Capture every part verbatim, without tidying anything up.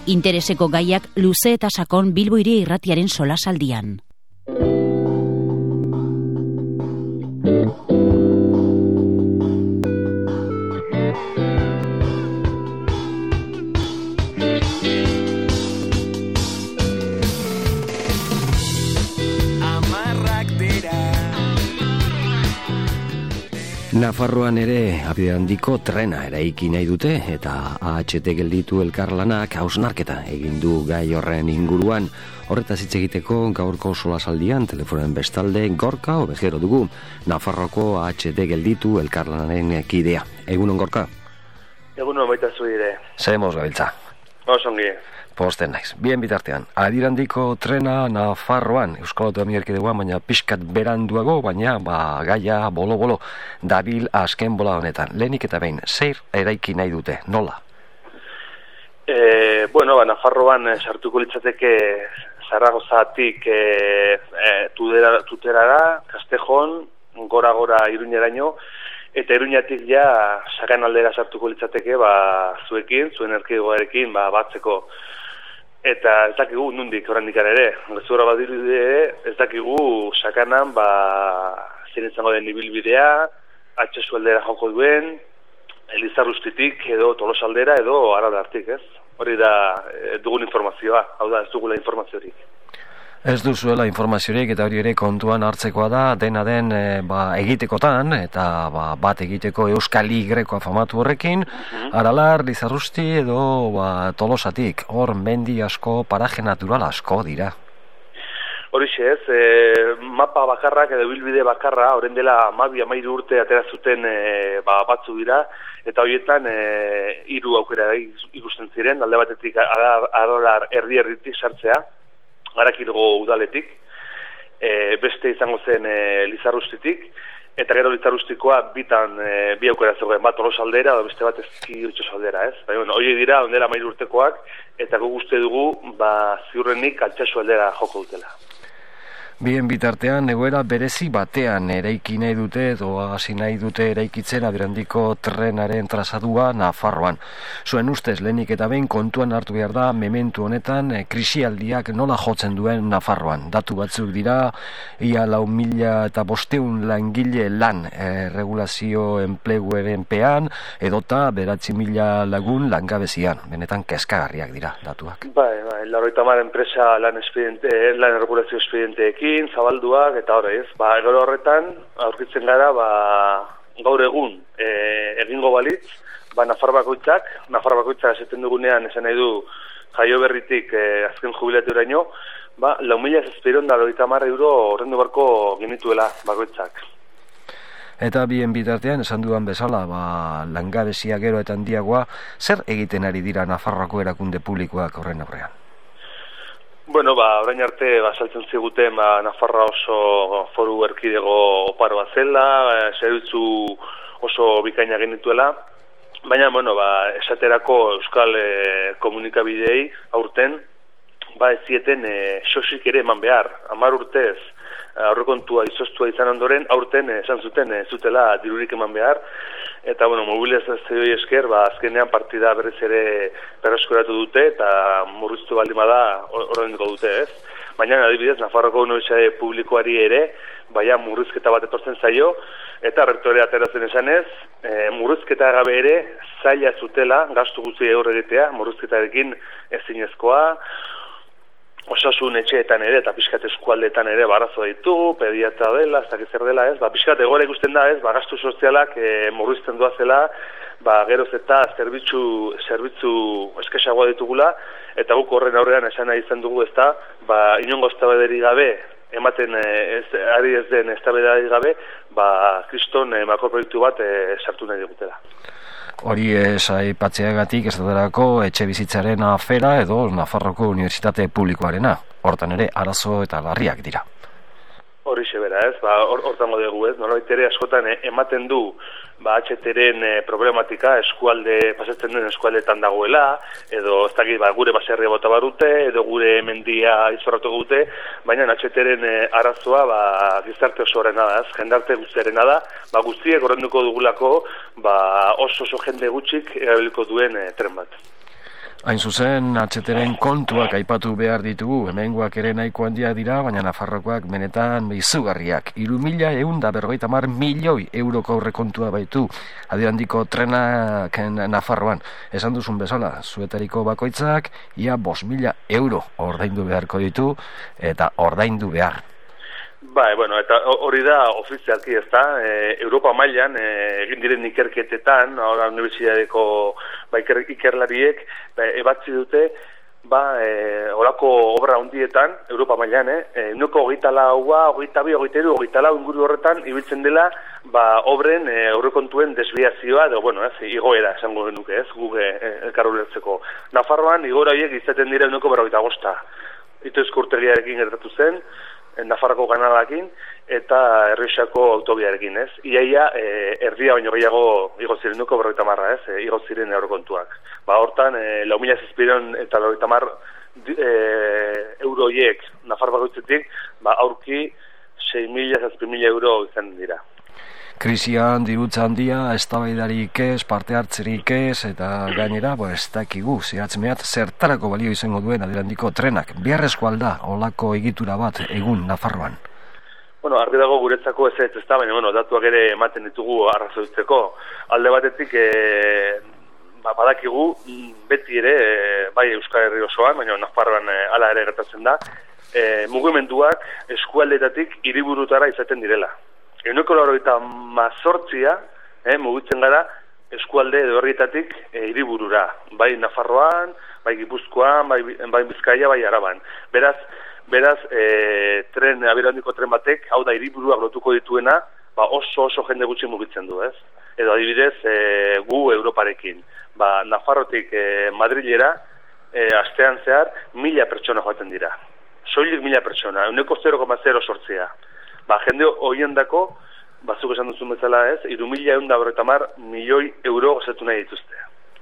Intereseko gaiak luze eta sakon Bilbo Hiria Irratiaren solasaldian. Nafarroan ere abide handiko trena eraiki nahi dute eta A H T gelditu elkarlanak hausnarketa egin du gai horren inguruan. Horretaz hitz egiteko gaurko solasaldian telefonen bestalde Gorka Obejero dugu, Nafarroko A H T gelditu elkarlanaren kidea. Egunon, Gorka? Egunon baita zuire. Zemos gabiltza. Osongi. Posten naiz. Bien bitartean, adirandiko trena Nafarroan, Euskal Autonomia Erkidegoan, baina pixkat beranduago, baina ba, gaia bolo-bolo dabil azken bola honetan. Lehenik eta behin, zeir eraiki nahi dute, nola? E, bueno, ba, Nafarroan eh, sartuko litzateke Zaragozatik eh, eh, tudera, tuterara, Kastejon, gora-gora Iruñeraino, eta Iruñatik ja sakan aldera sartuko litzateke ba, zuekin, zuen erkidegoarekin ba, batzeko. Eta ez dakigu nundik oraindik ere, gezurra badirudi ere, ez dakigu sakanan ba zein izango den ibilbidea, Atxesu aldera joko duen, Elizarrustitik edo Tolosaldera edo Aralartik, ez? Hori da e, dugun informazioa, hau da ez dugula informaziorik. Ez duzuela informaziorik eta hori ere kontuan hartzekoa da, dena den e, ba, egitekotan eta ba, bat egiteko Euskali Grekoa famatu horrekin, uh-huh. Aralar, Lizarrusti edo ba, Tolosatik, hor mendi asko, paraje natural asko dira. Horixe ez, e, mapa bakarrak edo bilbide bakarra, horren dela hamabi hamairu urte atera zuten e, ba, batzu dira, eta horietan e, hiru aukera ikusten ziren, alde batetik Aralar erdi-erditik sartzea, Garakilgo udaletik, e, beste izango zen e, Lizarrustitik, eta gero Lizarrustikoa bitan e, bi aukera zegoen, bat Tolosaldera edo beste bat Ezkirtxosaldera, ez? Baina, bueno, hori dira, ondela mairu urtekoak, eta guk uste dugu, ba, ziurrenik Altsasu aldera joko dutela. Bien bitartean, egoera berezi batean eraiki nahi dute edo hasi nahi dute eraikitzen adirandiko trenaren trazadua Nafarroan. Zuen ustez, lehenik eta behin kontuan hartu behar da mementu honetan e, krisialdiak nola jotzen duen Nafarroan. Datu batzuk dira, ia lau mila eta bosteun langile lan e, regulazio enpleguaren pean, edota beratzi mila lagun langabezian. Benetan kezkagarriak dira datuak. Bai, bai, laurogeita hamar enpresa lan, lan regulazio espedienteekin, zabalduak eta hori ez, ba, gero horretan aurkitzen gara ba, gaur egun e, egingo balitz, ba, Nafar bakoitzak, Nafar bakoitzak esaten dugunean esan nahi du jaio berritik e, azken jubilaturaino, ba, lau mila zazpiron da laurogeita hamar euro horrendu barko genituela bakoitzak. Eta bien bitartean, esan dudan bezala, ba, langabezia gero eta handiagoa, zer egiten ari dira Nafarroako erakunde publikoak horren aurrean? Bueno, ba, orain arte ba, saltzen ziguten ba, Nafarra oso foru erkidego oparoa zela, e, zerbitzu oso bikaina genituela, baina, bueno, ba, esaterako euskal e, komunikabideei aurten, ba, ez zieten e, sosik ere eman behar, hamar urtez, aurrekontua izostua izan ondoren, aurten esan zuten ez zutela dirurik eman behar, eta bueno, mobilizazioei esker, ba, azkenean partida berriz ere berreskuratu dute, eta murriztu baldin bada horreniko dute, ez? Baina, adibidez, Nafarroko unibertsitate publikoari ere, baina murrizketa bat etortzen zaio, eta rektorea ateratzen esanez, e, murrizketa gabe ere, zaila zutela, gastu guzti aurre egitea, murrizketarekin ezinezkoa, osasun etxeetan ere, eta pixkat eskualdeetan ere barazo ditugu, pediatra dela, ez dakiz zer dela, ez, ba, pixkat egoera ikusten da, ez, ba, gastu sozialak e, murrizten doazela, ba, geroz eta zerbitzu, zerbitzu eskasagoa ditugula, eta guk horren aurrean esan nahi izan dugu, ez da, ba, inongo eztabaidari gabe, ematen ez, ari ez den eztabaidari gabe, ba, kriston e, makroproiektu bat e, sartu nahi digutela. Hori ez aipatzeagatik ez dago etxe bizitzaren afera edo Nafarroko Unibertsitate Publikoarena. Hortan ere arazo eta larriak dira. Hori sebera ez, ba, hortan or, dugu ez, nolabait ere askotan eh, ematen du ba, H T-ren eh, problematika eskualde, pasatzen duen eskualdetan dagoela, edo ez dakit, ba, gure baserria bota barute, edo gure mendia izorratu gute, baina H T-ren eh, arazoa ba, gizarte oso horrena da, ez, jendarte guztiarena da, ba, guztiek horrenduko dugulako ba, oso oso jende gutxik erabiliko duen eh, tren bat. Hain zuzen, H T-ren kontuak aipatu behar ditugu, hemengoak ere nahiko handia dira, baina Nafarrokoak benetan izugarriak. Hiru mila ehun eta berrogeita hamar milioi euroko aurrekontua baitu adierandiko trenak Nafarroan. Esan duzun bezala, zuetariko bakoitzak, ia bost mila euro ordaindu beharko ditu, eta ordaindu behar. Bai, bueno, eta hori da ofizialki, ez da, e, Europa mailan e, egin diren ikerketetan, ahora universitateko ba, iker, ikerlariek ba, ebatzi dute, ba, e, orako obra hundietan, Europa mailan, eh, nuko hogeita laua, hogeita bi, hogeita iru, hogeita lau inguru horretan, ibiltzen dela, ba, obren e, aurrekontuen desbiazioa, edo, bueno, ez, igoera, esango genuke, ez, guge e, elkarru lertzeko. Nafarroan, igoera horiek izaten dira nuko berrogeita bosta. Itoizko urtegiarekin gertatu zen, Nafarroko kanalakin eta Errioxako autobiarekin, ez? Iaia e, erdia baino gehiago igo ziren nuko berrogeita marra, ez? E, igo ziren aurrekontuak. Ba, hortan, e, lau mila zazpiron eta berrogeita mar e, euroiek Nafar bakoitzetik, ba, aurki sei mila zazpi mila euro izan dira. Krisian dirutza handia, eztabaidarik ez, parte hartzerik ez, eta gainera, bo, ez dakigu, zehatz mehat, zertarako balio izango duen adierandiko trenak. Beharrezko alda, olako egitura bat egun Nafarroan? Bueno, argi dago guretzako ez ez ez da, baina, bueno, datuak ere ematen ditugu arrazoitzeko. Alde batetik, e, ba, badakigu, beti ere, e, bai Euskal Herri osoan, baina Nafarroan e, ala ere gertatzen da, e, mugimenduak eskualdeetatik hiriburutara izaten direla. Euneko laurogeita mazortzia, eh, mugitzen gara, eskualde edo herrietatik e, hiriburura. Bai Nafarroan, bai Gipuzkoan, bai, bai Bizkaia, bai Araban. Beraz, beraz e, tren, abiadura tren batek, hau da hiriburuak lotuko dituena, ba oso oso jende gutxi mugitzen du, ez? Edo adibidez, e, gu Europarekin. Ba, Nafarrotik e, Madrilera, e, astean zehar, mila pertsona joaten dira. Soilik mila pertsona, euneko zero koma zero sortzea. Ba, jende horien dako, bazuk esan duzun bezala ez, hiru mila ehun eta berrogeita hamar milioi euro gozatu nahi dituzte.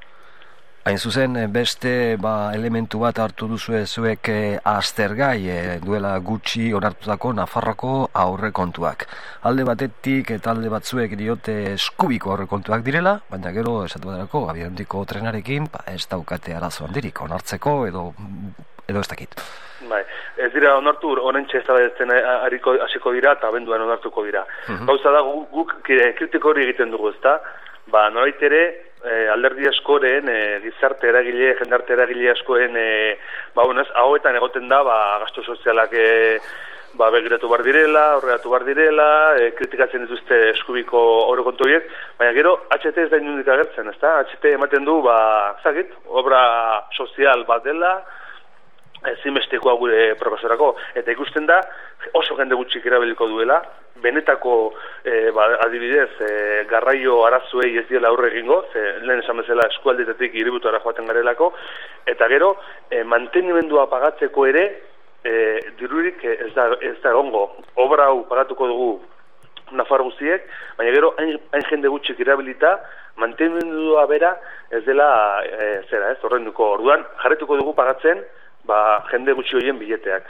Hain zuzen, beste ba, elementu bat hartu duzue zuek e, aztergai e, duela gutxi onartutako Nafarroko aurrekontuak. Alde batetik eta alde batzuek diote eskubiko aurrekontuak direla, baina gero esatu badarako abiadura trenarekin ba, ez daukate arazo handirik onartzeko edo, edo ez dakit. Bai, ez dira onartu, orentxe ez da hasiko dira eta abenduan onartuko dira. Uh-huh. Gauza da, guk, guk kritiko hori egiten dugu, ezta? Ba, norait ere, e, alderdi askoren, e, gizarte eragile, jendarte eragile askoen, e, ba, honez, hauetan egoten da, ba, gastu sozialak e, ba, begiratu bar direla, horregatu bar direla, e, kritikatzen dituzte eskubiko aurrekontu horiek, baina gero, H T ez da inundik agertzen, ezta? H T ematen du, ba, zakit, obra sozial bat dela, ezinbestekoa gure profesorako, eta ikusten da oso jende gutxik erabiliko duela, benetako e, ba, adibidez e, garraio arazoei ez diela aurre egingo, ze, lehen esan bezala eskualdeetatik hiriburutara joaten garelako, eta gero e, mantenimendua pagatzeko ere e, dirurik ez da, ez da egongo. Obra hau pagatuko dugu Nafar guztiek, baina gero hain, hain jende gutxik erabilita, mantenimendua bera ez dela e, zera, ez, horrenduko orduan, jarretuko dugu pagatzen ba, jende gutxi horien bileteak.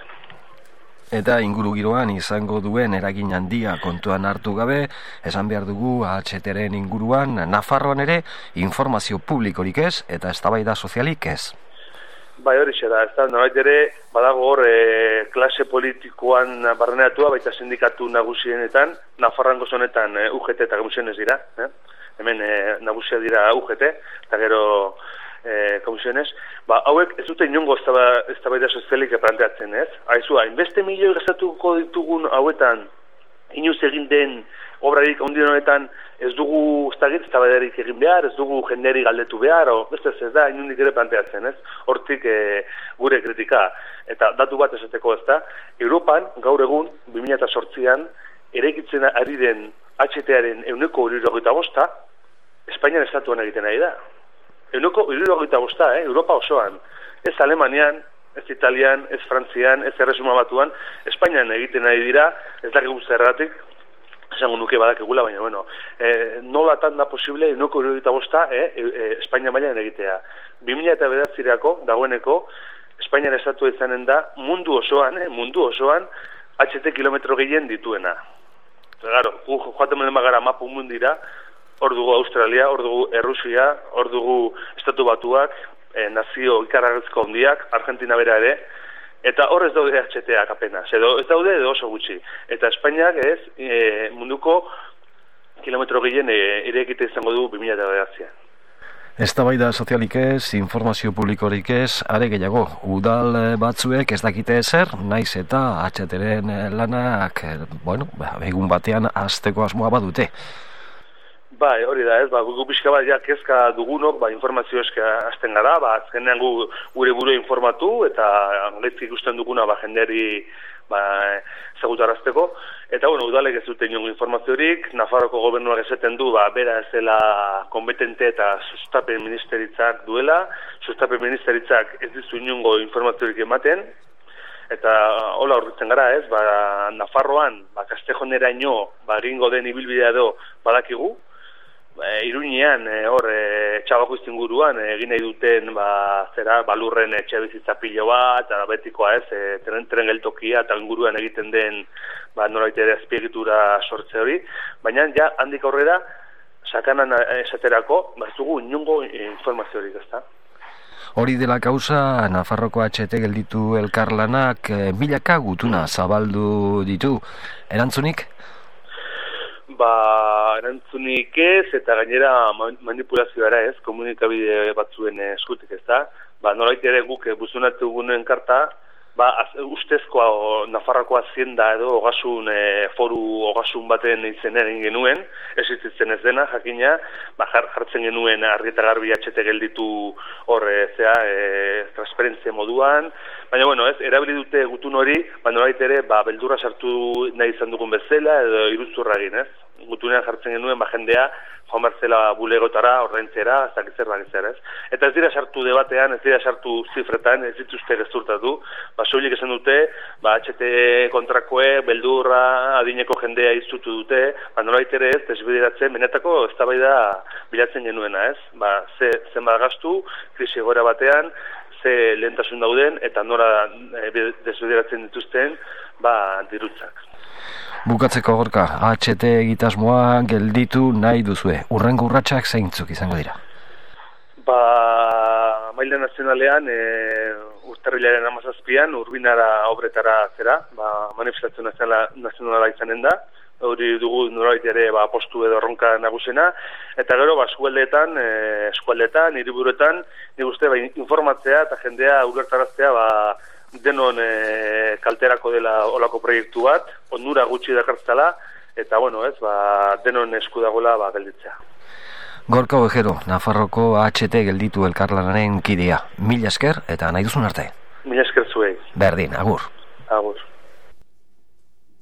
Eta inguru giroan izango duen eragin handia kontuan hartu gabe, esan behar dugu H T-ren inguruan, Nafarroan ere, informazio publikorik ez, eta eztabaida sozialik ez. Bai, hori da, ez da, nolait ere, badago hor, e, klase politikoan barrenatua, baita sindikatu nagusienetan, Nafarroan gozonetan e, U G T eta komisiones dira, eh? Hemen e, nagusia dira U G T, eta gero E, komisiones, ba, hauek ez dute inongo eztabaida sozialik planteatzen, ez? Haizu, hainbeste milioi gastatuko ditugun hauetan inuz egin den obrarik ondien honetan ez dugu eztabaidarik egin behar, ez dugu jenderi galdetu behar, o, beste ez da, inundik ere planteatzen, ez? Hortik e, gure kritika. Eta datu bat esateko, ez da, Europan, gaur egun, bi mila zortzian, eraikitzen ari den H T-aren euneko hirurogeita bosta, Espainian estatuan egiten ari da. Euneko hirurogeita bosta, eh? Europa osoan. Ez Alemanian, ez Italian, ez Frantzian, ez Erresuma Batuan, Espainian egiten ari dira, ez dakigu zergatik, esango nuke badakigula, baina, bueno, e, nolatan da posible euneko hirurogeita bosta, eh? E, e, Espainia mailan egitea. bi mila bederatzirako, dagoeneko, Espainian estatua izanen da, mundu osoan, eh? mundu osoan, H T kilometro gehien dituena. Claro, joaten menen bagara mapu mundira, hor dugu Australia, hor dugu Errusia, hor dugu Estatu Batuak, e, nazio ikarragezko handiak, Argentina bera ere, eta hor ez daude H T-ak apenas, edo ez daude edo oso gutxi. Eta Espainiak ez e, munduko kilometro gehien e, ere egite izango du bi mila bederatzian. Eztabaida sozialik ez, informazio publikorik ez, are gehiago, udal batzuek ez dakite ezer, naiz eta H T-ren lanak, bueno, egun batean hasteko asmoa badute. Bai, hori da ez, ba, gu pixka bat ja kezka dugunok, ba, informazio eska hasten gara, ba, azkenean gu gure buru informatu, eta gaizki ikusten duguna, ba, jendeari, ba, segutarazteko. Eta, bueno, udalek ez dute inongo informaziorik, Nafarroko gobernuak esaten du, ba, bera ez dela kompetente eta sustapen ministeritzak duela, sustapen ministeritzak ez dizu inongo informaziorik ematen, eta hola horretzen gara ez, ba, Nafarroan, ba, Kastejoneraino, ba, egingo den ibilbidea edo badakigu, E, Iruñean e, hor e, Txabako izinguruan e, egin nahi duten ba, zera balurren etxe bizitza pilo bat eta betikoa ez e, tren, tren geltokia eta inguruan egiten den ba, nolait ere azpiegitura sortze hori, baina ja handik aurrera sakanan esaterako ba, ez dugu inongo informaziorik, ezta? Hori dela kausa, Nafarroko H T gelditu elkarlanak e, milaka gutuna zabaldu ditu. Erantzunik? Ba, erantzunik ez, eta gainera manipulazioa ez, komunikabide batzuen eskutik ez da. Ba, nolait ere guk buzunatu gunen karta, ba, az, ustezkoa o, Nafarroako hazienda edo ogasun, e, foru ogasun baten izenean egin genuen, existitzen ez dena, jakina, ba, jartzen genuen argi eta garbi H T gelditu hor, e, zea, e, transparentzia moduan, baina, bueno, ez, erabili dute gutun hori, ba, nolait ere, ba, beldurra sartu nahi izan dugun bezala, edo iruzurra egin, ez? Gutunean jartzen genuen, ba, jendea, joan barzela bulegotara, ordaintzera, zakitzer bakitzer, ez? Eta ez dira sartu debatean, ez dira sartu zifretan, ez dituzte gezurtatu, ba, soilik esan dute, ba, H T kontrakoe, beldurra, adineko jendea izutu dute, ba, nolait ere ez, desbideratzen, benetako eztabaida bilatzen genuena, ez? Ba, ze, zenbat gastu, krisi egoera batean, ze lehentasun dauden, eta nora e, desbideratzen dituzten, ba, dirutzak. Bukatzeko Gorka, H T egitasmoa gelditu nahi duzue. Urrengo urratsak zeintzuk izango dira? Ba, maila nazionalean, e, urtarrilaren hamazazpian, Urbinara obretara zera, ba, manifestazio nazionala izanen da, hori dugu nolait ere ba, postu edo erronka nagusena, eta gero ba, eskualdeetan, e, eskualdeetan, hiriburuetan, nik uste ba, informatzea eta jendea ulertaraztea ba, denon e, kalterako dela olako proiektu bat, onura gutxi dakartzala, eta bueno, ez, ba, denon esku dagoela ba, gelditzea. Gorka Ovejero, Nafarroko H T gelditu elkarlanaren kidea. Mila esker eta nahi duzun arte. Mila esker zuei. Berdin, agur. Agur.